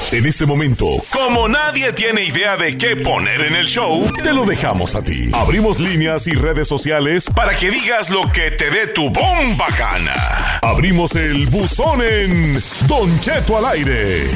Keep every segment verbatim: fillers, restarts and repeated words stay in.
En este momento, como nadie tiene idea de qué poner en el show, te lo dejamos a ti. Abrimos líneas y redes sociales para que digas lo que te dé tu bomba gana. Abrimos el buzón en Don Cheto al aire.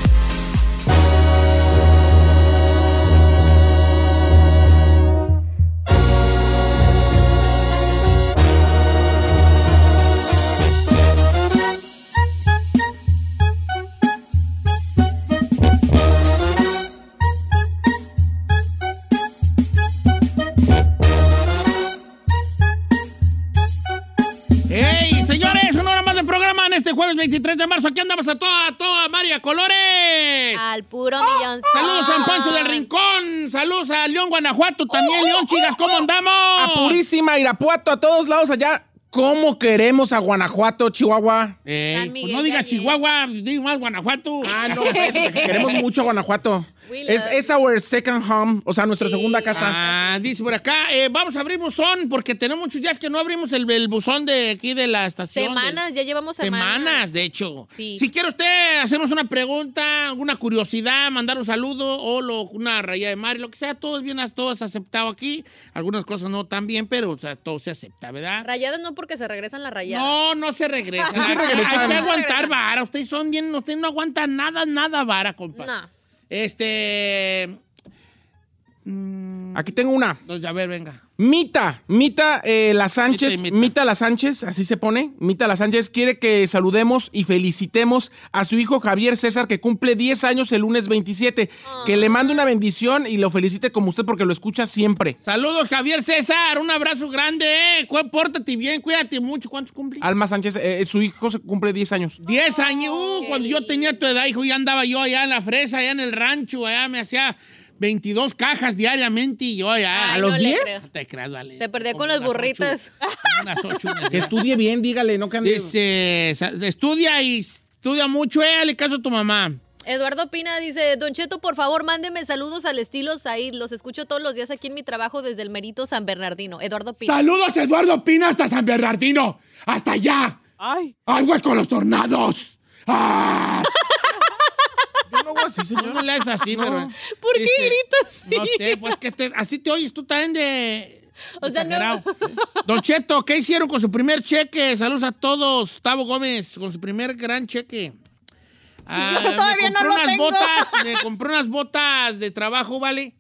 Jueves veintitrés de marzo, aquí andamos a toda, a toda María Colores. Al puro millón. Saludos a San Pancho del Rincón. Saludos a León, Guanajuato. También, León, chicas, ¿cómo andamos? A Purísima, Irapuato, a todos lados allá. ¿Cómo queremos a Guanajuato, Chihuahua? Eh, pues no diga Chihuahua, diga más Guanajuato. Ah, no, pues, queremos mucho a Guanajuato. Es, es our second home, o sea, nuestra sí. segunda casa. Ah, dice por acá, eh, vamos a abrir buzón, porque tenemos muchos días que no abrimos el, el buzón de aquí de la estación. Semanas, de, ya llevamos semanas. Semanas, de hecho. Sí. Si quiere usted hacernos una pregunta, alguna curiosidad, mandar un saludo o lo, una raya de mar, lo que sea, todo es bien, todo es aceptado aquí. Algunas cosas no tan bien, pero o sea, todo se acepta, ¿verdad? Rayadas no, porque se regresan las rayadas. No, no se regresan. No se regresan. Hay que aguantar vara. Ustedes son bien, ustedes no aguantan nada, nada vara, compa. No. Este... Mmm, Aquí tengo una. A ver, venga. Mita, Mita eh, La Sánchez, Mita, Mita. Mita La Sánchez, así se pone. Mita La Sánchez quiere que saludemos y felicitemos a su hijo Javier César, que cumple diez años el lunes veintisiete. Oh. Que le mande una bendición y lo felicite como usted porque lo escucha siempre. Saludos, Javier César, un abrazo grande, eh. Pórtate bien, cuídate mucho. ¿Cuántos cumple? Alma Sánchez, eh, su hijo se cumple diez años. diez años, uh, cuando yo tenía tu edad, hijo, ya andaba yo allá en la fresa, allá en el rancho, allá me hacía veintidós cajas diariamente y yo ya. Ay, ¿a los no diez? No te creas, vale. Se perdió con las burritas. Unas ocho. Unas que estudie bien, dígale, no que ande. Dice, estudia y estudia mucho, eh, dale caso a tu mamá. Eduardo Pina dice, Don Cheto, por favor, mándeme saludos al estilo Said. Los escucho todos los días aquí en mi trabajo desde el Merito San Bernardino. Eduardo Pina. Saludos, Eduardo Pina, hasta San Bernardino. ¡Hasta allá! ¡Ay! ¡Aguas con los tornados! ¡Ah! Yo no hago así, señor. No le haces así, no. Pero... ¿Por qué dice, gritas así? No sé, pues que te, así te oyes tú también de... O sea, no. Don Cheto, ¿qué hicieron con su primer cheque? Saludos a todos. Tavo Gómez, con su primer gran cheque. Ah, Yo todavía no lo unas tengo. botas, me compré unas botas de trabajo, ¿vale?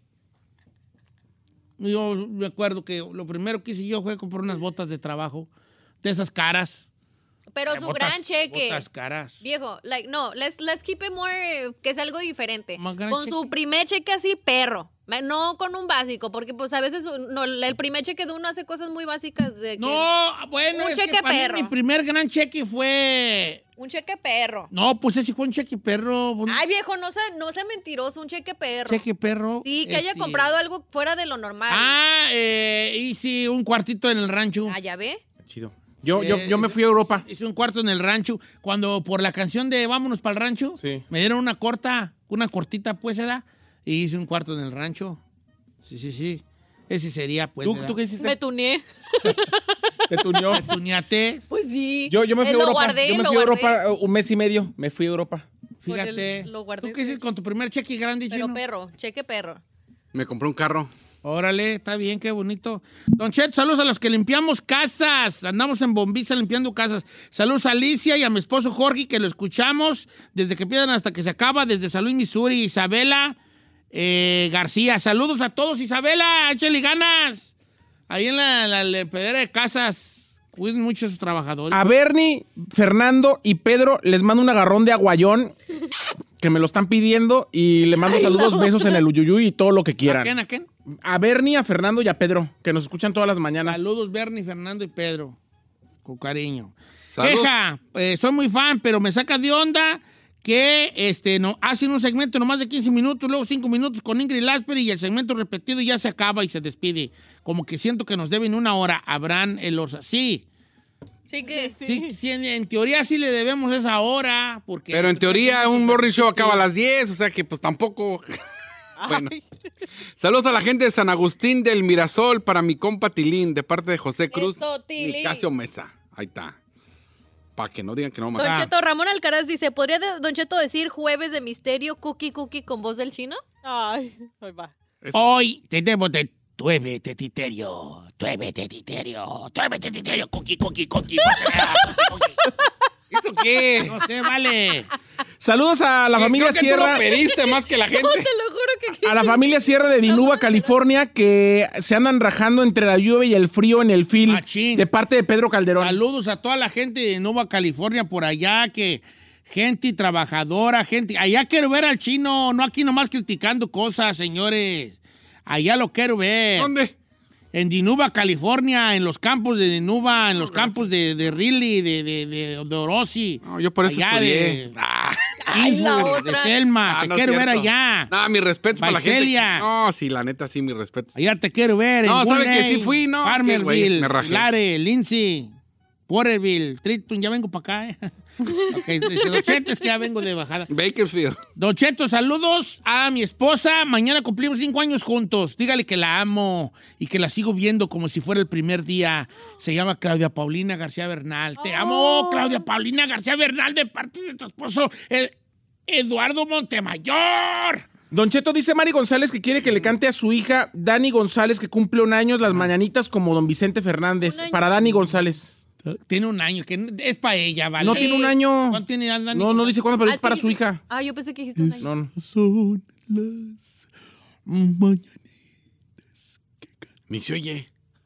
Yo me acuerdo que lo primero que hice yo fue comprar unas botas de trabajo, de esas caras. Pero Eh, su botas, gran cheque. Botas caras. Viejo, like, no, let's, let's keep it more, eh, que es algo diferente. Más gran Con cheque. su primer cheque así, perro. No con un básico, porque pues a veces no, el primer cheque de uno hace cosas muy básicas. De que No, bueno, un es cheque que para mí perro. mi primer gran cheque fue... Un cheque perro. No, pues ese fue un cheque perro. Un Ay, viejo, no sea, no sea mentiroso, un cheque perro. cheque perro. Sí, que haya este- comprado algo fuera de lo normal. Ah, eh, hice un cuartito en el rancho. Ah, ¿ya ve? Chido. Yo, Eh, yo, yo me fui a Europa. Hice un cuarto en el rancho. Cuando por la canción de Vámonos para el rancho, Sí. me dieron una corta, una cortita, pues, ¿verdad? Y hice un cuarto en el rancho. Sí, sí, sí. Ese sería, pues. ¿Tú, ¿verdad? ¿Tú qué hiciste? Me tuneé. Se tuneó. Me tuñaté. Pues sí. Yo, yo me fui Eh, a lo Europa. guardé, yo me lo fui a guardé. Europa uh, un mes y medio. Me fui a Europa. Fíjate. el- lo guardé, ¿Tú qué hiciste con tu primer cheque grande, Pero chino? perro, cheque perro. Me compré un carro. Órale, está bien, qué bonito. Don Cheto, saludos a los que limpiamos casas. Andamos en Bombiza limpiando casas. Saludos a Alicia y a mi esposo Jorge, que lo escuchamos desde que empiezan hasta que se acaba, desde San Luis, Missouri. Isabela eh, García. Saludos a todos, Isabela, échale ganas. Ahí en la, la, la pedera de casas. Cuiden mucho a sus trabajadores. A Bernie, Fernando y Pedro les mando un agarrón de aguayón que me lo están pidiendo y le mando saludos, besos en el uyuyuy y todo lo que ¿A quieran. quién, a quién? A Bernie, a Fernando y a Pedro, que nos escuchan todas las mañanas. Saludos, Bernie, Fernando y Pedro. Con cariño. Salud. Queja, eh, soy muy fan, pero me saca de onda que este, no, hacen un segmento nomás de quince minutos, luego cinco minutos con Ingrid Lasper y el segmento repetido ya se acaba y se despide. Como que siento que nos deben una hora. Abraham Elorza. Sí, Sí que sí, sí, en, en teoría sí le debemos esa hora. Porque Pero en teoría un morning show acaba a las diez, o sea que pues tampoco... Bueno. Saludos a la gente de San Agustín del Mirasol para mi compa Tilín, de parte de José Cruz Eso, Tilín. y Casio Mesa. Ahí está. para que no digan que no. Don Ah. Cheto, Ramón Alcaraz dice, ¿podría de- Don Cheto decir jueves de misterio, cookie, cookie con voz del chino? Ay, ahí va. Hoy tenemos de tueve tetiterio, tueve tetiterio, tueve tetiterio, cookie, cookie, cookie. ¿Eso qué? No sé, vale. Saludos a la familia Creo que Sierra. tú lo pediste más que la gente. No, te lo juro que... A la familia Sierra de Dinuba, California, que se andan rajando entre la lluvia y el frío en el fil Machín. de parte de Pedro Calderón. Saludos a toda la gente de Nueva California por allá, que gente trabajadora, gente. Allá quiero ver al chino, no aquí nomás criticando cosas, señores. Allá lo quiero ver. ¿Dónde? En Dinuba, California, en los campos de Dinuba, en los campos de, de Riley, de, de, de, de Orosi. No, yo por eso allá estudié. De, Ah. Ay, la Innsbruck, de otra. Selma, Ah, te no es quiero ver cierto. allá. No, mi respeto para la gente. Vaiselia. No, sí, la neta, sí, mi respeto. Allá te quiero ver. No, en ¿sabe Boone que sí Lane, fui, no? Qué güey, Farmerville, me rajé. Lare, Lindsay, Porterville, Triton, ya vengo para acá, ¿eh? Ok, dice, Don Cheto, es que ya vengo de bajada. Bakersfield. Don Cheto, saludos a mi esposa. Mañana cumplimos cinco años juntos. Dígale que la amo y que la sigo viendo como si fuera el primer día. Se llama Claudia Paulina García Bernal. Te amo, Claudia Paulina García Bernal, de parte de tu esposo, el Eduardo Montemayor. Don Cheto dice Mari González que quiere que le cante a su hija Dani González, que cumple un año, las mañanitas como don Vicente Fernández. Un año. Para Dani González. Tiene un año, que es para ella, ¿vale? No tiene un año. ¿Cuánto tiene Dani? No, no dice cuándo, pero Ah, es para que su dijiste- hija. Ah, yo pensé que dijiste un año. No, no. Son las mañanitas. Ni se oye.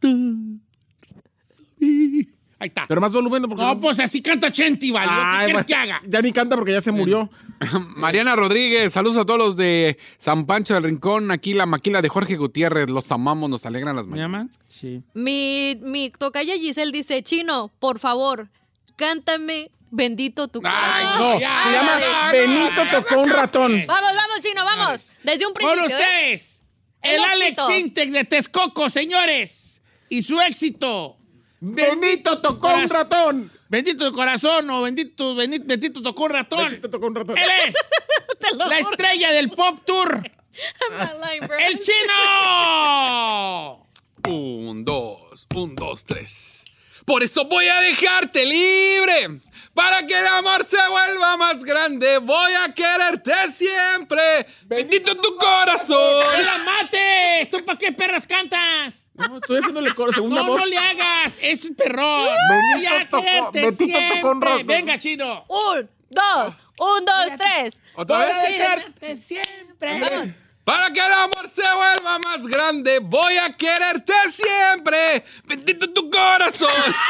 Ahí está. Pero más volumen, ¿no? Porque No, pues así canta Chenti, ¿vale? ¿Qué Ay, quieres bueno, que haga? Ya ni canta porque ya se murió. Mariana Rodríguez, saludos a todos los de San Pancho del Rincón. Aquí la maquila de Jorge Gutiérrez. Los amamos, nos alegran las ¿Me mañanas. llaman? Sí. Mi, mi tocaya Giselle dice, Chino, por favor, cántame Bendito tu corazón. Ay, No, ya, se llama ya, Benito ya, tocó un ratón. Vamos, vamos, Chino, vamos. Desde un Con principio, ¿eh? ustedes, el, El Alex éxito. Sintek de Texcoco, señores. Y su éxito. Benito tocó un Corazón. ratón. Bendito tu corazón o bendito, bendito, bendito tocó un ratón. Benito tocó un ratón. Él es la estrella del Pop Tour, I'm not lying, bro. el Chino. Un, dos, un, dos, tres. Por eso voy a dejarte libre. Para que el amor se vuelva más grande. Voy a quererte siempre. Bendito tu corazón. ¡No la mates! ¿Tú para qué perras cantas? No, estoy haciéndole coro, segunda No, voz. no le hagas. Es perrón. Benito Voy a tocó- quererte Betito tocó un siempre. ratón. Venga, Chino. Un, dos, un, dos, tres. ¿Otra Voy vez? a quererte siempre. Vamos. Para que el amor se vuelva más grande, voy a quererte siempre. Bendito tu corazón.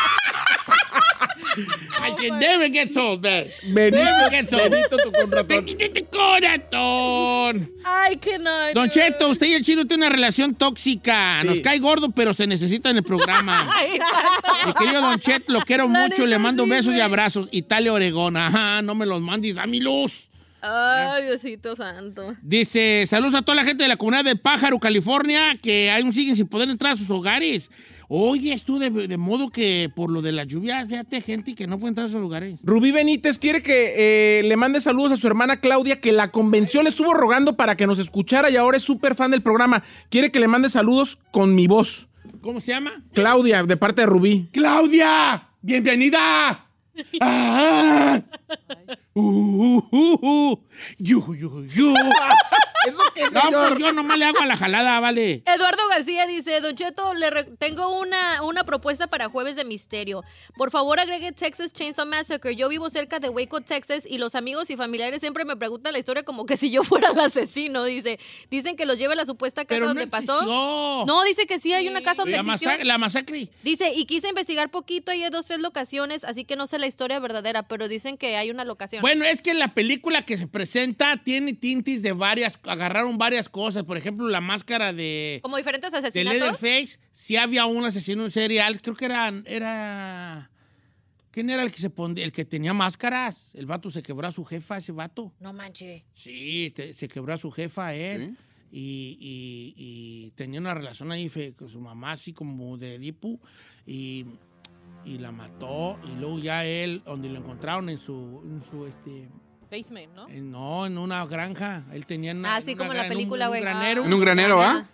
I should never get old, man. Benito, Never gets old. Benito tocó un ratón. Bendito tu corazón. Ay, que no. Don Cheto, usted y el Chino tienen una relación tóxica. Sí. Nos cae gordo, pero se necesita en el programa. Mi querido Don Cheto, lo quiero La mucho. neta, Le mando sí, besos y güey. abrazos. Italia, Oregón. Ajá, no me los mandes. A mi luz. Ay, Diosito santo. Dice, saludos a toda la gente de la comunidad de Pájaro, California, que aún siguen sin poder entrar a sus hogares. Oye, tú de, de modo que por lo de la lluvia, fíjate, gente que no puede entrar a sus lugares. Rubí Benítez quiere que eh, le mande saludos a su hermana Claudia, que la convenció, le estuvo rogando para que nos escuchara y ahora es súper fan del programa. Quiere que le mande saludos con mi voz. ¿Cómo se llama? Claudia, de parte de Rubí. ¡Claudia! ¡Bienvenida! ¡Ah! Uh, uh, uh, uh. Yu, yu, yu. ¿Eso qué, No, pues yo nomás le hago a la jalada, vale. Eduardo García dice, Don Cheto, le re- tengo una, una propuesta para Jueves de Misterio. Por favor, agregue Texas Chainsaw Massacre. Yo vivo cerca de Waco, Texas, y los amigos y familiares siempre me preguntan la historia como que si yo fuera el asesino, dice. Dicen que los lleve a la supuesta casa Pero no donde pasó. existió. No, dice que sí hay una casa donde La, existió. masa- la masacre. Dice, y quise investigar poquito y hay dos, tres locaciones, así que no sé la historia verdadera, pero dicen que hay una locación. Bueno, es que en la película que se presenta tiene tintes de varias, agarraron varias cosas. Por ejemplo, la máscara de, Como diferentes de asesinatos. Leatherface, sí había un asesino serial, creo que era, era... ¿Quién era el que se ponía, el que tenía máscaras? El vato se quebró a su jefa, ese vato. No manche. Sí, te- se quebró a su jefa él. Y, y- y tenía una relación ahí fe- con su mamá, así como de Edipo. Y, y la mató. Y luego ya él, donde lo encontraron en su, en su este... Basement, ¿no? en- no, en una granja. Él tenía una, Ah, sí, en como una en la gra- película, en un, güey. en un granero. En un granero, ¿va?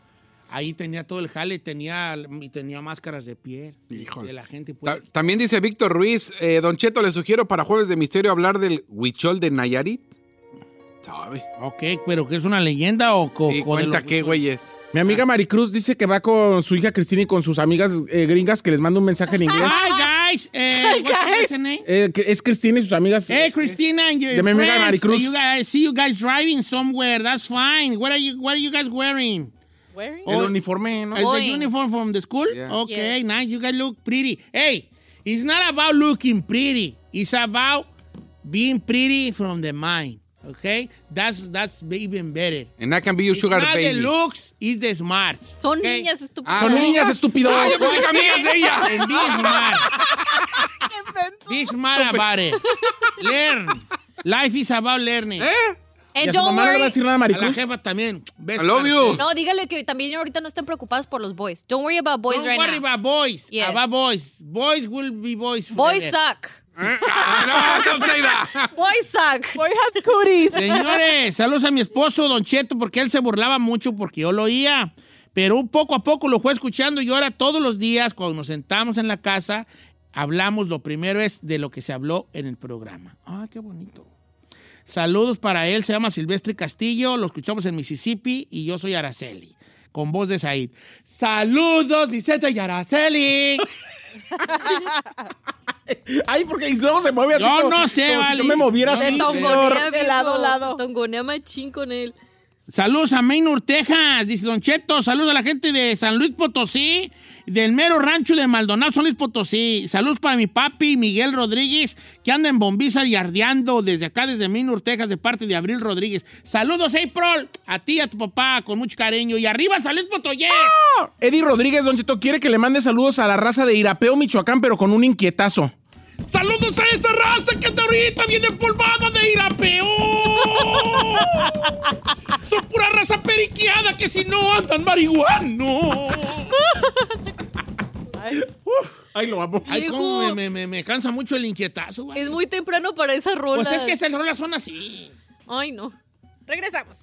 Ahí tenía todo el jale, tenía, y tenía máscaras de piel. Híjole. De la gente. Ta- Pues. También dice Víctor Ruiz, eh, Don Cheto, le sugiero para Jueves de Misterio hablar del huichol de Nayarit. ¿Sabe? Ok, pero ¿qué es una leyenda o co- Sí, co- de cuenta los- qué, güey, es. Mi amiga Maricruz dice que va con su hija Cristina y con sus amigas eh, gringas que les manda un mensaje en inglés. Hi, guys. Eh, what's your name? Eh, que es Cristina y sus amigas. Hey, Christina and your De mi amiga friends. Maricruz. You guys, I see you guys driving somewhere. That's fine. What are you, what are you guys wearing? Wearing? El uniforme, ¿no? Is the Going. uniform from the school? Yeah. Okay, Yes. nice. You guys look pretty. Hey, it's not about looking pretty. It's about being pretty from the mind. Okay? That's that's even better. And I can be your It's sugar not the baby. looks, it's the smarts. Son okay? niñas estúpidas. Son niñas, estúpido. Ah, yo pensé que amigas de ella. And be smart. Be smart about it. Learn. Life is about learning. ¿Eh? ¿Y And a su don't mamá no le va a worry. decir nada a A la Maricruz? jefa también. Best I love part. you. No, dígale que también ahorita no estén preocupados por los boys. Don't worry about boys Don't right worry now. about boys. Yes. About boys. Boys will be boys Boys forever. suck. Ah, no, don't say that. Boys suck. Boy have cooties. Señores, saludos a mi esposo, Don Cheto, porque él se burlaba mucho porque yo lo oía. Pero un poco a poco lo fue escuchando y ahora todos los días cuando nos sentamos en la casa hablamos, lo primero es de lo que se habló en el programa. Ah, qué bonito. Saludos para él, se llama Silvestre Castillo, lo escuchamos en Mississippi y yo soy Araceli, con voz de Said. Saludos, Vicente y Araceli. Ay, porque luego se mueve así. Yo como- no sé, como si vale. yo me moviera Yo Se así, no sé. señor. tongonea, De lado a viejo. lado. Se tongonea machín con él. Saludos a Maynor, Texas, dice Don Cheto. Saludos a la gente de San Luis Potosí, del mero rancho de Maldonado, San Luis Potosí. Saludos para mi papi, Miguel Rodríguez, que anda en Bombiza y ardeando desde acá, desde Maynor, Texas, de parte de Abril Rodríguez. Saludos, April, a ti y a tu papá, con mucho cariño. Y arriba, San Luis Potosí. Eddie Rodríguez, Don Cheto, quiere que le mande saludos a la raza de Irapeo, Michoacán, pero con un inquietazo. Saludos a esa raza que hasta ahorita viene empolvada de Irapeo. Son pura raza periqueada que si no andan marihuano. Ay, lo amo. Ay, Viejo. cómo me, me- me- me cansa mucho el inquietazo, güey. Es muy temprano para esa rola. Pues es que esas rolas son así. Ay, no. Regresamos.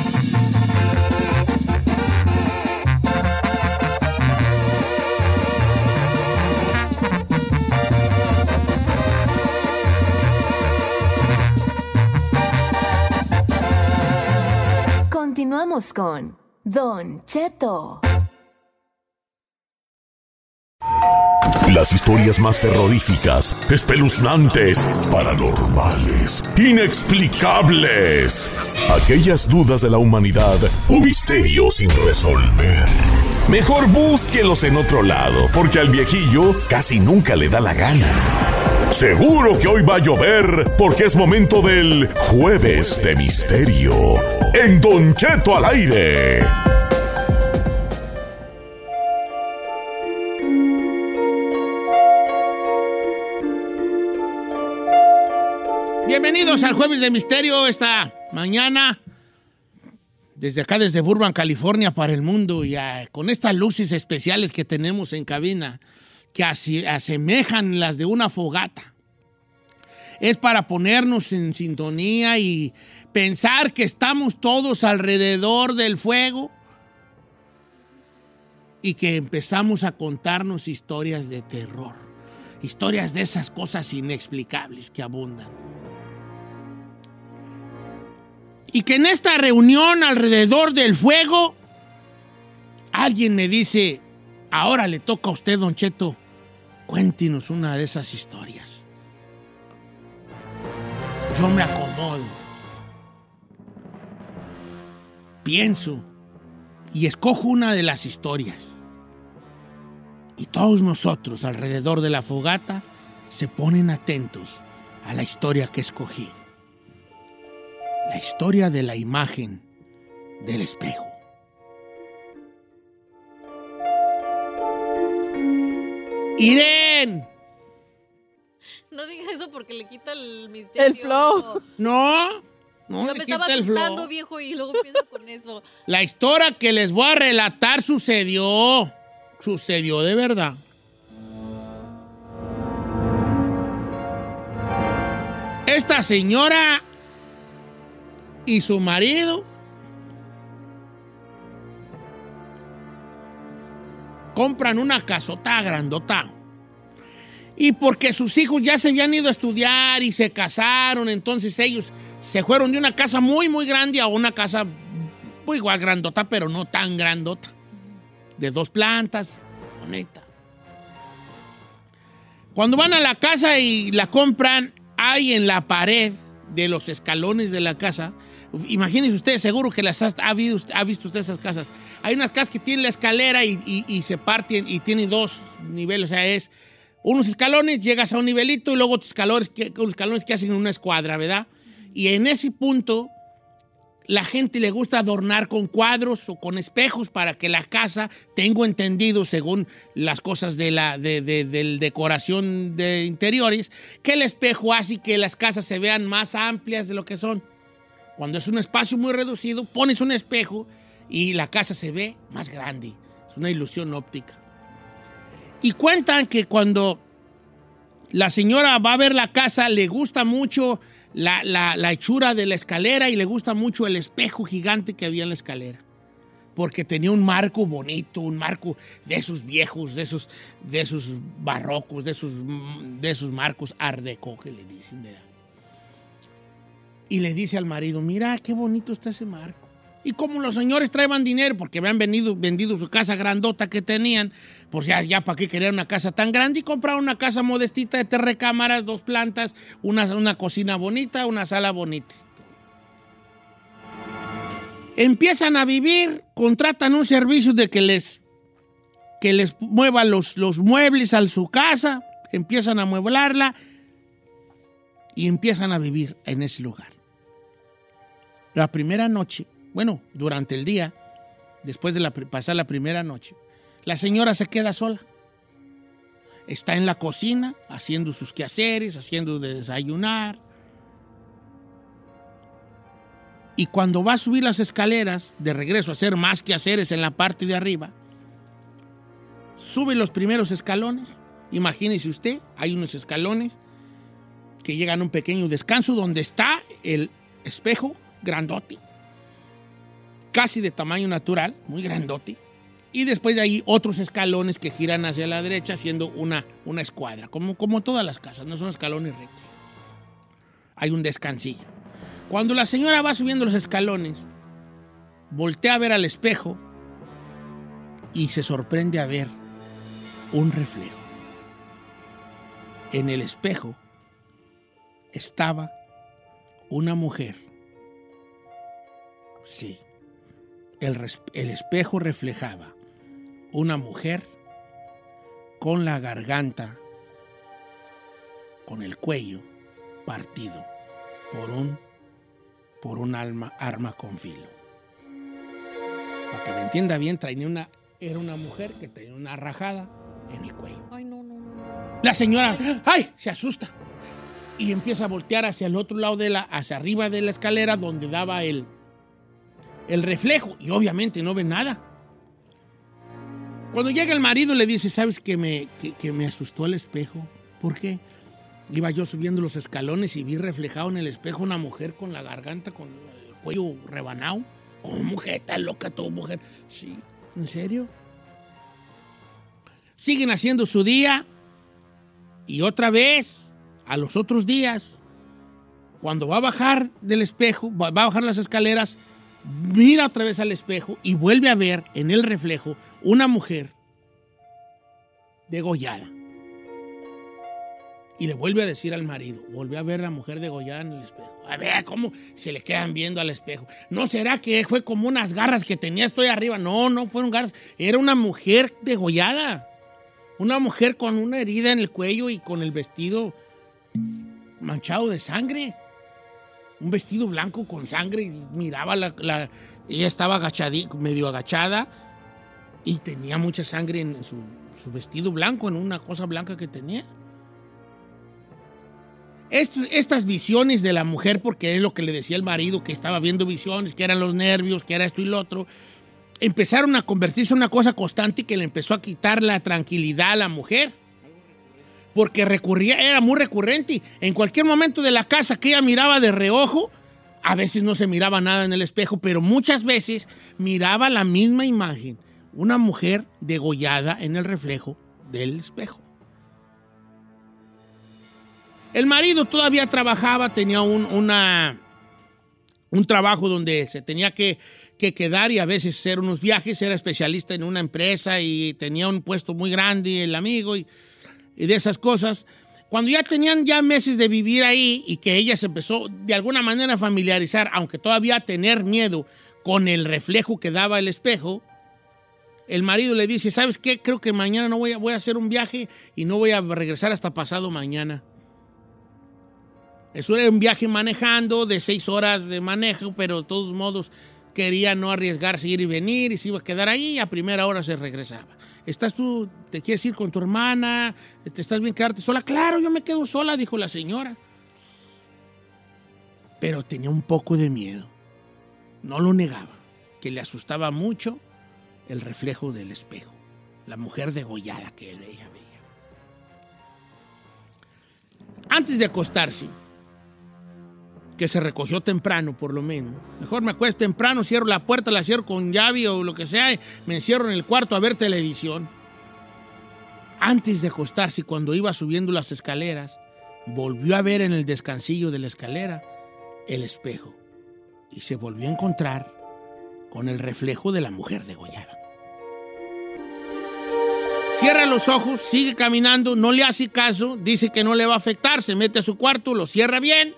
Continuamos con Don Cheto. Las historias más terroríficas, espeluznantes, paranormales, inexplicables. Aquellas dudas de la humanidad o misterios sin resolver. Mejor búsquelos en otro lado, porque al viejillo casi nunca le da la gana. Seguro que hoy va a llover, porque es momento del Jueves de Misterio. En Don Cheto al aire. Bienvenidos al Jueves de Misterio esta mañana. Desde acá, desde Burbank, California, para el mundo. Y ah, con estas luces especiales que tenemos en cabina, que así, asemejan las de una fogata. Es para ponernos en sintonía y pensar que estamos todos alrededor del fuego y que empezamos a contarnos historias de terror. Historias de esas cosas inexplicables que abundan. Y que en esta reunión alrededor del fuego, alguien me dice, ahora le toca a usted, Don Cheto, cuéntenos una de esas historias. Yo me acomodo, pienso y escojo una de las historias. Y todos nosotros alrededor de la fogata se ponen atentos a la historia que escogí. La historia de la imagen del espejo. ¡Irene! No digas eso porque le quita el misterio. El flow. No, no Yo le me estaba quita el asustando, flow. viejo, y luego pienso con eso. La historia que les voy a relatar sucedió. Sucedió de verdad. Esta señora y su marido compran una casota grandota. Y porque sus hijos ya se habían ido a estudiar y se casaron, entonces ellos se fueron de una casa muy, muy grande a una casa pues, igual grandota, pero no tan grandota. De dos plantas, bonita. Cuando van a la casa y la compran, hay en la pared de los escalones de la casa, imagínense ustedes, seguro que las ha, ha, visto, ha visto usted esas casas. Hay unas casas que tienen la escalera y, y, y se parten y tienen dos niveles, o sea, es unos escalones, llegas a un nivelito y luego otros escalones que, los escalones que hacen una escuadra, ¿verdad? Y en ese punto, la gente le gusta adornar con cuadros o con espejos para que la casa, tengo entendido, según las cosas de la de, de, de decoración de interiores, que el espejo hace que las casas se vean más amplias de lo que son. Cuando es un espacio muy reducido, pones un espejo y la casa se ve más grande. Es una ilusión óptica. Y cuentan que cuando la señora va a ver la casa, le gusta mucho la, la, la hechura de la escalera y le gusta mucho el espejo gigante que había en la escalera. Porque tenía un marco bonito, un marco de esos viejos, de esos, de esos barrocos, de esos, de esos marcos art déco que le dicen, ¿verdad? Y le dice al marido, mira qué bonito está ese marco. Y como los señores traían dinero porque habían vendido, vendido su casa grandota que tenían, pues ya, ya para qué querían una casa tan grande, y compraron una casa modestita de tres recámaras, dos plantas, una, una cocina bonita, una sala bonita. Empiezan a vivir, contratan un servicio de que les, que les mueva los, los muebles a su casa, empiezan a mueblarla y empiezan a vivir en ese lugar. La primera noche, bueno, durante el día, después de la, pasar la primera noche, la señora se queda sola. Está en la cocina, haciendo sus quehaceres, haciendo de desayunar. Y cuando va a subir las escaleras, de regreso a hacer más quehaceres en la parte de arriba, sube los primeros escalones. Imagínese usted, hay unos escalones que llegan a un pequeño descanso donde está el espejo grandote, casi de tamaño natural, muy grandote, y después de ahí otros escalones que giran hacia la derecha haciendo una, una escuadra, como, como todas las casas, no son escalones rectos. Hay un descansillo. Cuando la señora va subiendo los escalones, voltea a ver al espejo y se sorprende a ver un reflejo. En el espejo estaba una mujer. Sí, el, el espejo reflejaba una mujer con la garganta, con el cuello partido por un, por un alma, arma con filo. Para que me entienda bien, traía una, era una mujer que tenía una rajada en el cuello. Ay, no, no, no. La señora, ¡ay! ¡ay! Se asusta y empieza a voltear hacia el otro lado de la, hacia arriba de la escalera donde daba el, el reflejo, y obviamente no ve nada. Cuando llega el marido le dice, ¿sabes que me, que, que me asustó el espejo? ¿Por qué? Iba yo subiendo los escalones y vi reflejado en el espejo una mujer con la garganta, con el cuello rebanado. Oh, mujer, está loca tu mujer. Sí, ¿en serio? Siguen haciendo su día y otra vez, a los otros días, cuando va a bajar del espejo, va a bajar las escaleras, mira otra vez al espejo y vuelve a ver en el reflejo una mujer degollada. Y le vuelve a decir al marido, vuelve a ver a la mujer degollada en el espejo. A ver, ¿cómo se le quedan viendo al espejo? ¿No será que fue como unas garras que tenía estoy arriba? No, no fueron garras. Era una mujer degollada. Una mujer con una herida en el cuello y con el vestido manchado de sangre. Un vestido blanco con sangre. Y miraba la, la... Ella estaba agachadita, medio agachada y tenía mucha sangre en su, su vestido blanco, en una cosa blanca que tenía. Est- estas visiones de la mujer, porque es lo que le decía el marido, que estaba viendo visiones, que eran los nervios, que era esto y lo otro, empezaron a convertirse en una cosa constante que le empezó a quitar la tranquilidad a la mujer. Porque recurría, era muy recurrente. En cualquier momento de la casa que ella miraba de reojo, a veces no se miraba nada en el espejo, pero muchas veces miraba la misma imagen. una mujer degollada en el reflejo del espejo. El marido todavía trabajaba, tenía un, una, un trabajo donde se tenía que, que quedar y a veces hacer unos viajes. Era especialista en una empresa y tenía un puesto muy grande, el amigo, y, y de esas cosas. Cuando ya tenían ya meses de vivir ahí y que ella se empezó de alguna manera a familiarizar, aunque todavía a tener miedo con el reflejo que daba el espejo, el marido le dice, ¿sabes qué? Creo que mañana no voy a, voy a hacer un viaje y no voy a regresar hasta pasado mañana. Eso era un viaje manejando de seis horas de manejo, pero de todos modos quería no arriesgarse, ir y venir, y se iba a quedar ahí y a primera hora se regresaba. ¿Estás tú, te quieres ir con tu hermana? ¿Te estás bien quedarte sola? Claro, yo me quedo sola, dijo la señora. Pero tenía un poco de miedo. No lo negaba, que le asustaba mucho el reflejo del espejo, la mujer degollada que ella veía. Antes de acostarse, que se recogió temprano por lo menos, mejor me acuesto temprano, cierro la puerta, la cierro con llave o lo que sea, me encierro en el cuarto a ver televisión. Antes de acostarse, cuando iba subiendo las escaleras, volvió a ver en el descansillo de la escalera el espejo y se volvió a encontrar con el reflejo de la mujer degollada. Cierra los ojos, sigue caminando, no le hace caso, dice que no le va a afectar, se mete a su cuarto, lo cierra bien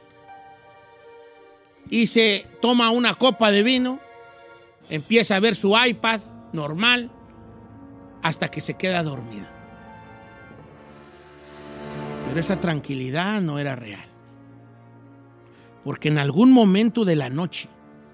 y se toma una copa de vino, empieza a ver su iPad normal hasta que se queda dormida. Pero esa tranquilidad no era real, porque en algún momento de la noche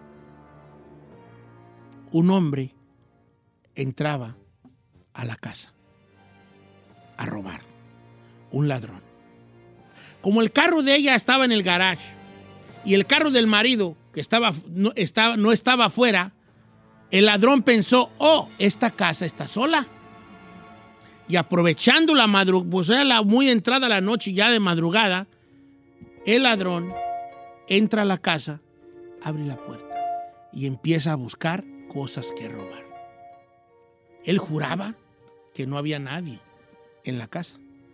un hombre entraba a la casa a robar, un ladrón. Como el carro de ella estaba en el garage y el carro del marido que estaba, no, estaba, no estaba afuera, el ladrón pensó, oh, esta casa está sola. Y aprovechando la madrugada, pues era la muy entrada la noche, ya de madrugada, el ladrón entra a la casa, abre la puerta y empieza a buscar cosas que robar. Él juraba que no había nadie en la casa.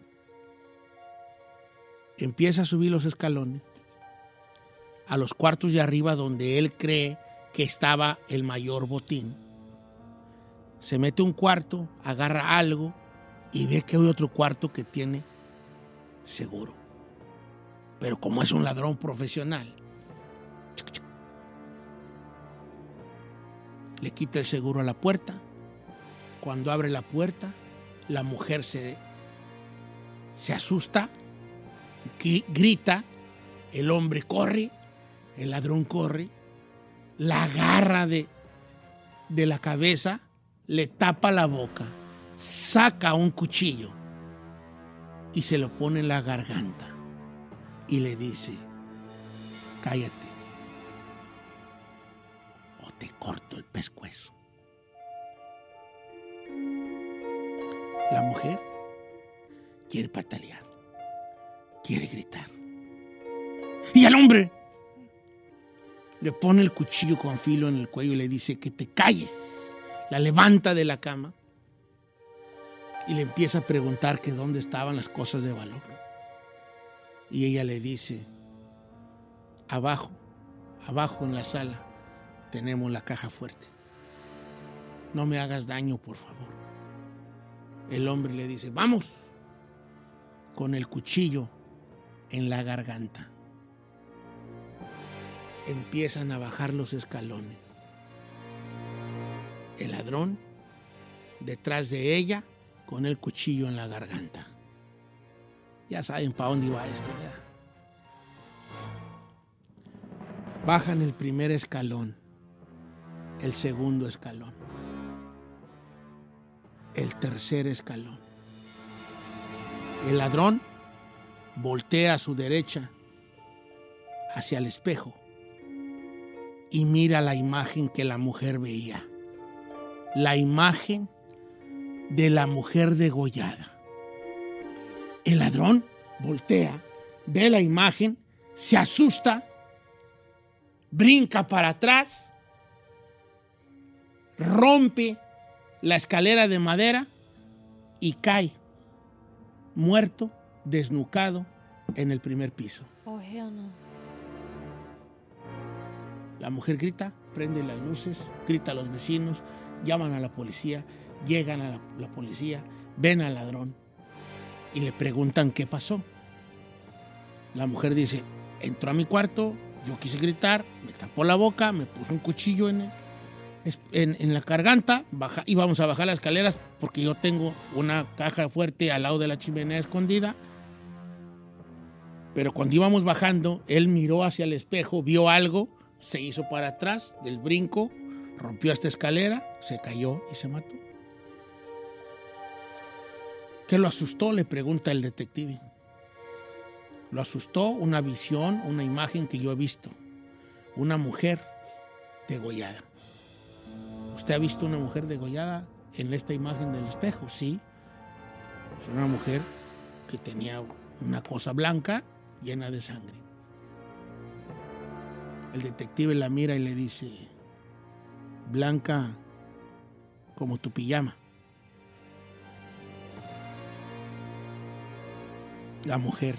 Empieza a subir los escalones a los cuartos de arriba donde él cree que estaba el mayor botín. Se mete a un cuarto, agarra algo y ve que hay otro cuarto que tiene seguro. Pero como es un ladrón profesional, le quita el seguro a la puerta. Cuando abre la puerta, la mujer se, se asusta, grita, el hombre corre, el ladrón corre, la agarra de, de la cabeza, le tapa la boca, saca un cuchillo y se lo pone en la garganta y le dice, cállate o te corto el pescuezo. La mujer quiere patalear, quiere gritar. Y el hombre le pone el cuchillo con filo en el cuello y le dice que te calles. La levanta de la cama y le empieza a preguntar que dónde estaban las cosas de valor. Y ella le dice, abajo, abajo en la sala tenemos la caja fuerte. No me hagas daño, por favor. El hombre le dice, vamos, con el cuchillo en la garganta. Empiezan a bajar los escalones. El ladrón detrás de ella con el cuchillo en la garganta. Ya saben para dónde iba esto, ¿verdad? Bajan el primer escalón, el segundo escalón, el tercer escalón. El ladrón voltea a su derecha hacia el espejo y mira la imagen que la mujer veía. La imagen de la mujer degollada. El ladrón voltea, ve la imagen, se asusta, brinca para atrás, rompe la escalera de madera y cae muerto, desnucado en el primer piso. Oh, hell no. La mujer grita, prende las luces, grita a los vecinos, llaman a la policía, llegan a la, la policía, ven al ladrón y le preguntan qué pasó. La mujer dice, entró a mi cuarto, yo quise gritar, me tapó la boca, me puso un cuchillo en, el, en, en la garganta, baja, íbamos a bajar las escaleras porque yo tengo una caja fuerte al lado de la chimenea escondida. Pero cuando íbamos bajando, él miró hacia el espejo, vio algo, se hizo para atrás del brinco, rompió esta escalera, se cayó y se mató. ¿Qué lo asustó?, le pregunta el detective. Lo asustó una visión, una imagen que yo he visto. Una mujer degollada. ¿Usted ha visto una mujer degollada en esta imagen del espejo? Sí. Es una mujer que tenía una cosa blanca llena de sangre. El detective la mira y le dice, blanca como tu pijama. La mujer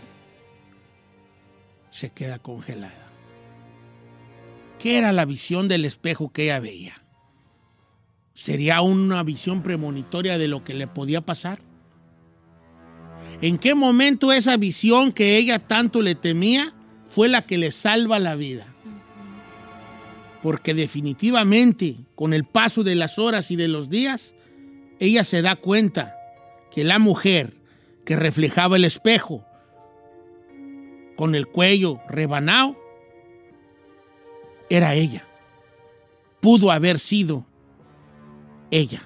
se queda congelada. ¿Qué era la visión del espejo que ella veía? ¿Sería una visión premonitoria de lo que le podía pasar? ¿En qué momento esa visión que ella tanto le temía fue la que le salva la vida? Porque definitivamente, con el paso de las horas y de los días, ella se da cuenta que la mujer que reflejaba el espejo con el cuello rebanado era ella. Pudo haber sido ella.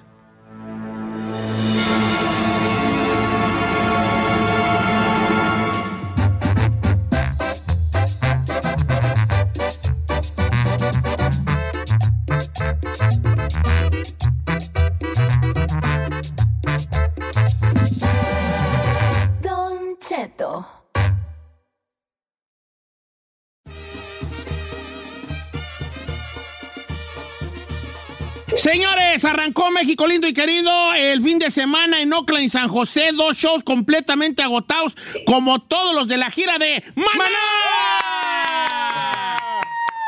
Don Cheto. Señores, arrancó México lindo y querido el fin de semana en Oakland y San José. Dos shows completamente agotados, como todos los de la gira de Maná. ¡Maná!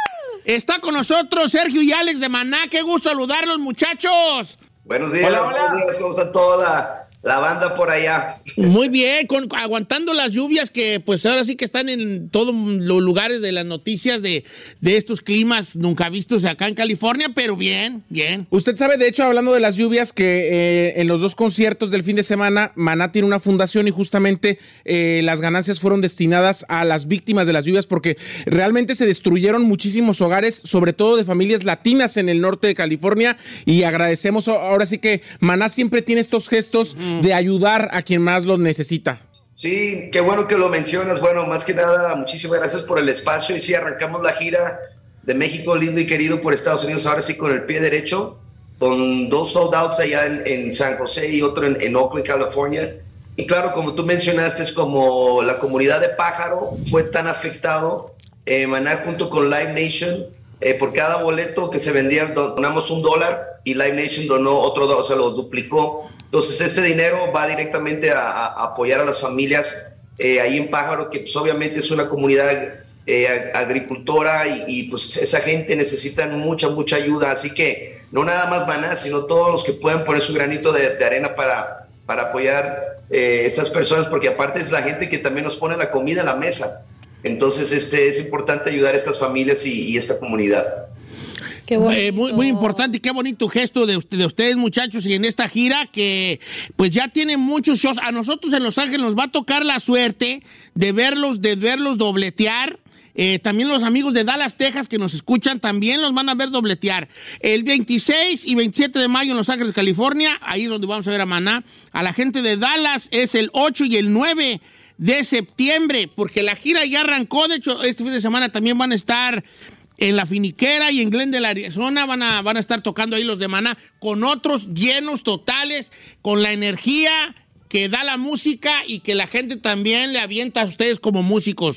Está con nosotros Sergio y Alex de Maná. Qué gusto saludarlos, muchachos. Buenos días. Hola, hola. Buenos días. ¿Cómo está toda la, la banda por allá? Muy bien, con, aguantando las lluvias que pues ahora sí que están en todos los lugares de las noticias de, de estos climas nunca vistos acá en California, pero bien, bien. Usted sabe, de hecho, hablando de las lluvias, que eh, en los dos conciertos del fin de semana, Maná tiene una fundación y justamente eh, las ganancias fueron destinadas a las víctimas de las lluvias porque realmente se destruyeron muchísimos hogares, sobre todo de familias latinas en el norte de California, y agradecemos, ahora sí que Maná siempre tiene estos gestos mm. de ayudar a quien más los necesita. Sí, qué bueno que lo mencionas. Bueno, más que nada, muchísimas gracias por el espacio. Y sí, arrancamos la gira de México lindo y querido por Estados Unidos, ahora sí con el pie derecho, con dos sold outs allá en, en San José y otro en, en Oakland, California. Y claro, como tú mencionaste, es como la comunidad de Pájaro fue tan afectado, eh, Maná junto con Live Nation, eh, por cada boleto que se vendía donamos un dólar y Live Nation donó otro dólar, o sea, lo duplicó. Entonces, este dinero va directamente a, a apoyar a las familias eh, ahí en Pájaro, que pues obviamente es una comunidad eh, agricultora y, y pues esa gente necesita mucha, mucha ayuda. Así que no nada más Maná, sino todos los que puedan poner su granito de, de arena para, para apoyar eh, estas personas, porque aparte es la gente que también nos pone la comida en la mesa. Entonces, este, es importante ayudar a estas familias y, y esta comunidad. Qué eh, muy, muy importante y qué bonito gesto de, de ustedes, muchachos, y en esta gira que pues ya tienen muchos shows. A nosotros en Los Ángeles nos va a tocar la suerte de verlos, de verlos dobletear. Eh, también los amigos de Dallas, Texas, que nos escuchan, también los van a ver dobletear. El veintiséis y veintisiete de mayo en Los Ángeles, California, ahí es donde vamos a ver a Maná. A la gente de Dallas es el ocho y el nueve de septiembre, porque la gira ya arrancó. De hecho, este fin de semana también van a estar en La Finiquera y en Glendale, Arizona, van a, van a estar tocando ahí los de Maná, con otros llenos totales, con la energía que da la música y que la gente también le avienta a ustedes como músicos.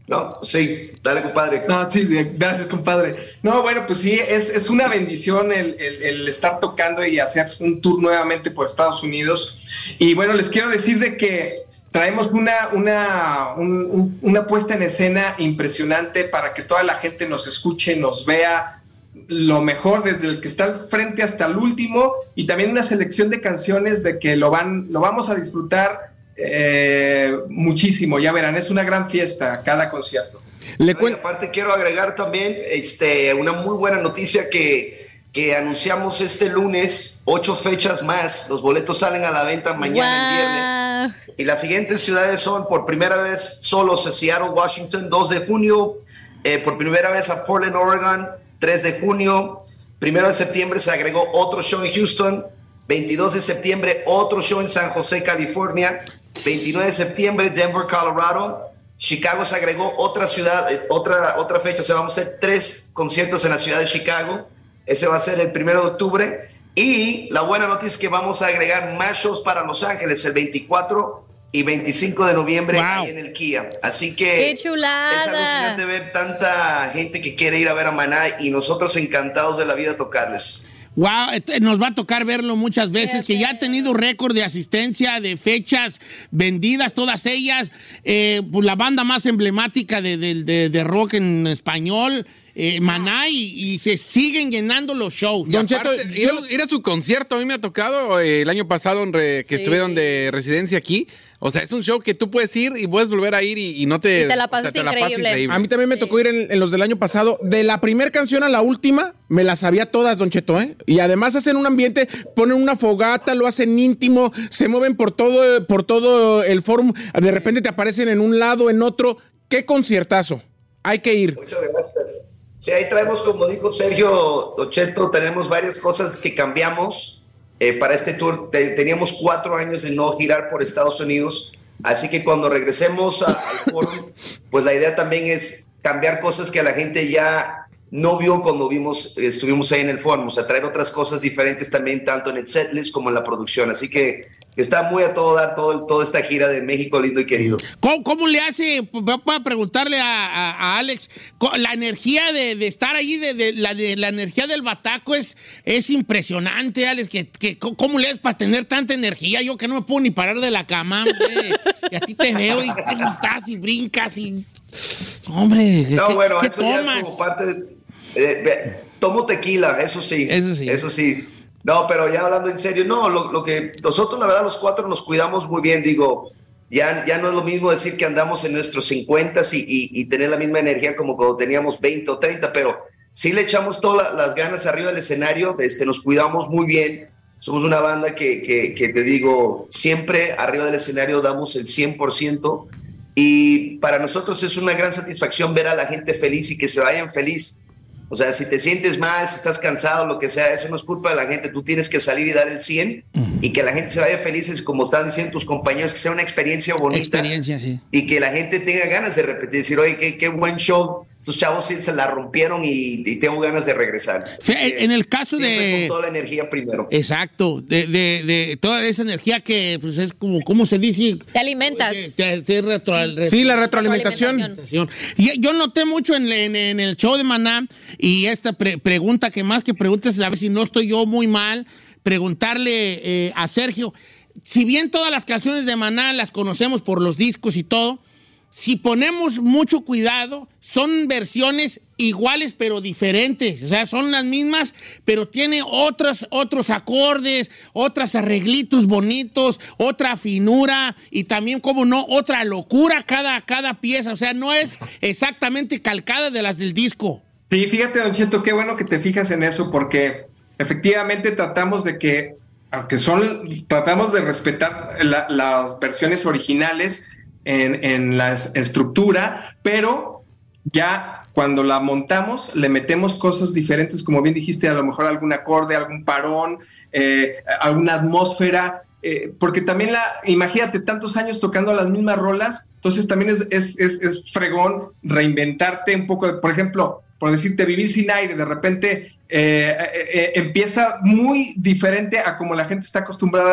No, sí, dale, compadre. No, sí, gracias, compadre. No, bueno, pues sí, es, es una bendición el, el, el estar tocando y hacer un tour nuevamente por Estados Unidos. Y bueno, les quiero decir de que traemos una, una, un, un, una puesta en escena impresionante para que toda la gente nos escuche, nos vea lo mejor, desde el que está al frente hasta el último, y también una selección de canciones de que lo, van, lo vamos a disfrutar Eh, muchísimo, ya verán, es una gran fiesta cada concierto. Le cu- aparte quiero agregar también este, una muy buena noticia que, que anunciamos este lunes, ocho fechas más, los boletos salen a la venta mañana wow. el viernes, y las siguientes ciudades son por primera vez solos Seattle, Washington, dos de junio, eh, por primera vez a Portland, Oregon, tres de junio, primero de septiembre se agregó otro show en Houston, veintidós de septiembre otro show en San José, California, veintinueve de septiembre Denver, Colorado, Chicago se agregó otra ciudad, otra, otra fecha, o sea, vamos a hacer tres conciertos en la ciudad de Chicago, ese va a ser el primero de octubre, y la buena noticia es que vamos a agregar más shows para Los Ángeles el veinticuatro y veinticinco de noviembre wow. ahí en el Kia, así que ¡qué chulada! Es alucinante de ver tanta gente que quiere ir a ver a Maná y nosotros encantados de la vida tocarles. Wow, nos va a tocar verlo muchas veces, que ya ha tenido récord de asistencia, de fechas vendidas, todas ellas, eh, pues la banda más emblemática de, de, de, de rock en español, eh, Maná, y, y se siguen llenando los shows. Don Cheto, ir, ir a su concierto, a mí me ha tocado eh, el año pasado en re, que sí. estuvieron de residencia aquí. O sea, es un show que tú puedes ir y puedes volver a ir y, y no te... Y te la pasas, o sea, te increíble. La pasas increíble. A mí también me sí. tocó ir en, en los del año pasado. De la primera canción a la última, me las sabía todas, Don Cheto, ¿eh? Y además hacen un ambiente, ponen una fogata, lo hacen íntimo, se mueven por todo, por todo el foro. De repente te aparecen en un lado, en otro. ¡Qué conciertazo! Hay que ir. Muchas gracias. Sí, ahí traemos, como dijo Sergio, Don Cheto, tenemos varias cosas que cambiamos. Eh, para este tour te, teníamos cuatro años de no girar por Estados Unidos, así que cuando regresemos a, al foro, pues la idea también es cambiar cosas que la gente ya no vio cuando vimos, estuvimos ahí en el foro, o sea, traer otras cosas diferentes también, tanto en el setlist como en la producción, así que está muy a todo dar todo, toda esta gira de México lindo y querido. ¿Cómo, cómo le hace, para preguntarle a, a, a Alex, la energía de, de estar ahí, de, de, la, de la energía del bataco es, es impresionante, Alex, que, que, ¿cómo le haces para tener tanta energía? Yo que no me puedo ni parar de la cama, hombre, y a ti te veo y estás y brincas y... Hombre, no, ¿qué, bueno, ¿qué eso tomas? Ya es como parte de, eh, de, tomo tequila, eso sí, eso sí, eso sí. No, pero ya hablando en serio, no, lo, lo que nosotros la verdad los cuatro nos cuidamos muy bien, digo, ya, ya no es lo mismo decir que andamos en nuestros cincuentas y, y, y tener la misma energía como cuando teníamos veinte o treinta, pero sí le echamos todas las ganas arriba del escenario, este, nos cuidamos muy bien, somos una banda que, que, que te digo, siempre arriba del escenario damos el cien por ciento y para nosotros es una gran satisfacción ver a la gente feliz y que se vayan feliz. O sea, si te sientes mal, si estás cansado, lo que sea, eso no es culpa de la gente. Tú tienes que salir y dar el cien uh-huh. y que la gente se vaya feliz, como están diciendo tus compañeros, que sea una experiencia bonita. Experiencia, sí. Y que la gente tenga ganas de repetir, decir, oye, qué, qué buen show. Estos chavos sí se la rompieron y, y tengo ganas de regresar. Sí, en el caso de... con toda la energía primero. Exacto, de, de, de toda esa energía que pues es como, ¿cómo se dice? Te alimentas. Te, te retro, retro, sí, la retroalimentación. retroalimentación. Y yo noté mucho en, en, en el show de Maná y esta pre- pregunta que más que preguntas, a ver si no estoy yo muy mal, preguntarle eh, a Sergio, si bien todas las canciones de Maná las conocemos por los discos y todo, si ponemos mucho cuidado, son versiones iguales pero diferentes. O sea, son las mismas, pero tiene otros, otros acordes, otros arreglitos bonitos, otra finura y también, como no, otra locura cada, cada pieza. O sea, no es exactamente calcada de las del disco. Sí, fíjate, Don Cheto, qué bueno que te fijas en eso, porque efectivamente tratamos de que, aunque son, tratamos de respetar la, las versiones originales, En, en la estructura, pero ya cuando la montamos le metemos cosas diferentes, como bien dijiste, a lo mejor algún acorde, algún parón, eh, alguna atmósfera, eh, porque también la, imagínate, tantos años tocando las mismas rolas, entonces también es, es, es, es fregón reinventarte un poco, de, por ejemplo, por decirte, Vivir sin aire, de repente eh, eh, eh, empieza muy diferente a como la gente está acostumbrada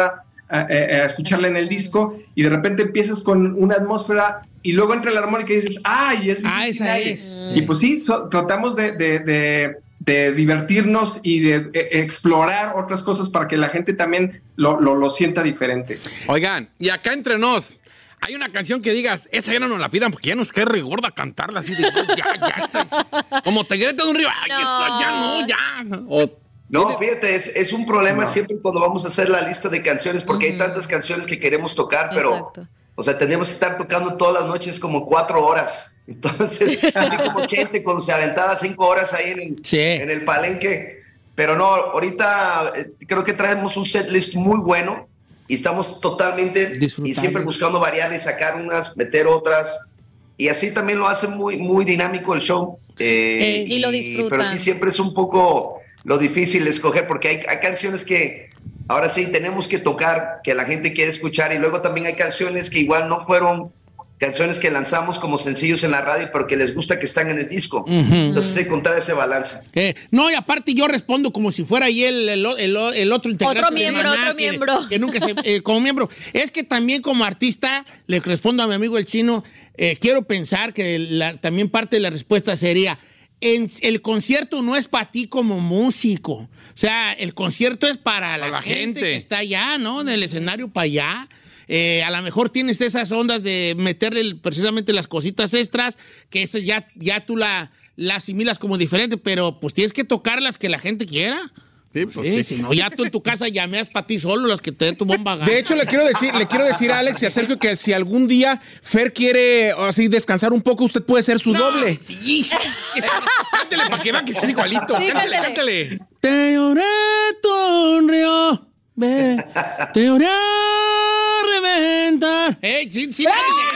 a, a- a escucharla en el disco y de repente empiezas con una atmósfera y luego entra la armónica y dices, ¡ay! Y es Ah, esa es. Y pues sí, so- tratamos de, de, de, de divertirnos y de eh, explorar otras cosas para que la gente también lo, lo, lo sienta diferente. Oigan, y acá entre nos, hay una canción que digas, esa ya no nos la pidan porque ya nos queda regorda cantarla así de, ya, ya, ya, como te gritas de un río, ay, No. esto ya no, ya. O- No, fíjate, es, es un problema No. siempre cuando vamos a hacer la lista de canciones, porque hay tantas canciones que queremos tocar, pero, Exacto. o sea, tenemos que estar tocando todas las noches como cuatro horas. Entonces, así como gente cuando se aventaba cinco horas ahí en el, Sí. en el palenque. Pero no, ahorita eh, creo que traemos un set list muy bueno y estamos totalmente y Disfrutando. siempre buscando variar y sacar unas, meter otras. Y así también lo hace muy, muy dinámico el show. Eh, Eh, y lo disfrutan. Pero sí, siempre es un poco lo difícil de escoger, porque hay, hay canciones que ahora sí tenemos que tocar, que la gente quiere escuchar, y luego también hay canciones que igual no fueron canciones que lanzamos como sencillos en la radio, pero que les gusta que están en el disco. Entonces hay que encontrar ese balance. Eh, no, y aparte yo respondo como si fuera ahí el, el, el, el otro integrante. Otro de miembro, Maná, otro que- miembro. Que nunca se, eh, como miembro. Es que también como artista, le respondo a mi amigo el Chino, eh, quiero pensar que la- también parte de la respuesta sería, en, el concierto no es para ti como músico. O sea, el concierto es para la, la gente, gente. que está allá, ¿no? En el escenario para allá. Eh, a lo mejor tienes esas ondas de meterle precisamente las cositas extras, que eso ya, ya tú la, la asimilas como diferente, pero pues tienes que tocar las que la gente quiera. Sí, pues Sí, sí. si no, ya tú en tu casa llameas para ti solo las que te dé tu bomba gana. De hecho, le quiero decir, le quiero decir a Alex y a Sergio que si algún día Fer quiere así descansar un poco, usted puede ser su doble. Sí, sí. Cántale para que vean que es igualito. Sí, cántale, cántale. cántale. Te lloré tu río, ve, te lloré a reventar. ¡Eh, sí, sí!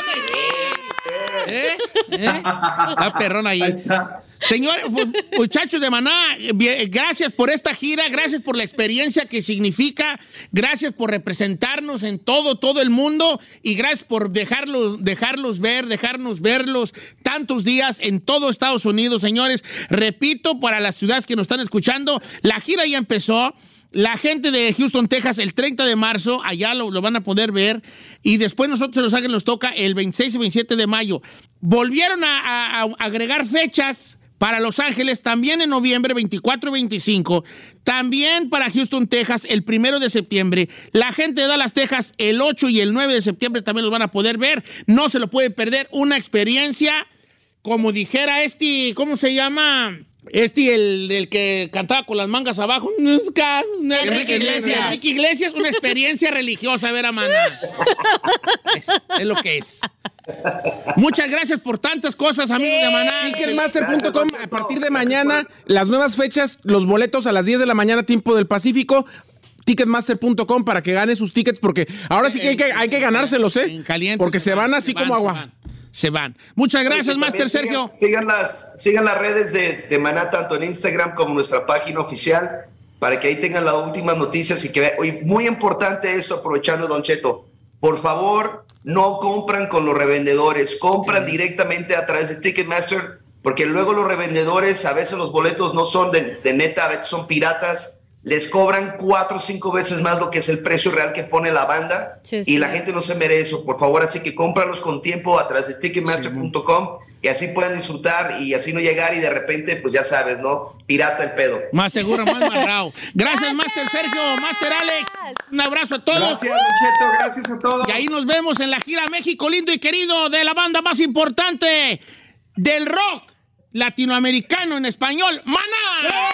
¿Eh? ¿Eh? La perrona ahí. Ahí está. Señores, muchachos de Maná, bien, gracias por esta gira, gracias por la experiencia que significa, gracias por representarnos en todo, todo el mundo y gracias por dejarlos, dejarlos ver, dejarnos verlos tantos días en todo Estados Unidos, señores. Repito, para las ciudades que nos están escuchando, la gira ya empezó. La gente de Houston, Texas, el treinta de marzo, allá lo, lo van a poder ver. Y después nosotros en Los Ángeles nos toca el veintiséis y veintisiete de mayo. Volvieron a, a- a agregar fechas para Los Ángeles, también en noviembre, veinticuatro y veinticinco. También para Houston, Texas, el primero de septiembre. La gente de Dallas, Texas, el ocho y el nueve de septiembre también los van a poder ver. No se lo puede perder. Una experiencia, como dijera este, ¿cómo se llama? Este, el, el que cantaba con las mangas abajo. Enrique Iglesias. Enrique Iglesias, una experiencia religiosa ver a Maná. Es, es lo que es. Muchas gracias por tantas cosas, amigos de Maná. Ticketmaster punto com, a partir de mañana, las nuevas fechas, los boletos a las diez de la mañana, tiempo del Pacífico. Ticketmaster punto com para que gane sus tickets, porque ahora sí que hay que, hay que ganárselos, ¿eh? En caliente. Porque se van así como se agua. van, Se van. Muchas gracias, También Master sigan- Sergio. Sigan las, sigan las redes de, de Maná, tanto en Instagram como nuestra página oficial, para que ahí tengan las últimas noticias y que vean. Oye, muy importante esto, aprovechando, Don Cheto. Por favor, no compran con los revendedores, compran directamente a través de Ticketmaster, porque luego los revendedores, a veces los boletos no son de, de neta, a veces son piratas. Les cobran cuatro o cinco veces más lo que es el precio real que pone la banda, Sí, y sí. la gente no se merece eso. Por favor, así que cómpralos con tiempo a través de Ticketmaster punto com, y así pueden disfrutar y así no llegar y de repente, pues ya sabes, ¿no? Pirata el pedo. Más seguro, más marrao. Gracias, Master Sergio, Master Alex. Un abrazo a todos. Gracias, Don Cheto, gracias a todos. Y ahí nos vemos en la gira México lindo y querido de la banda más importante del rock latinoamericano en español, Maná.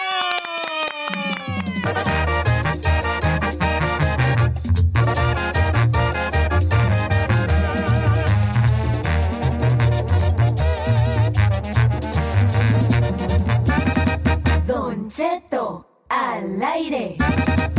Don Cheto al aire.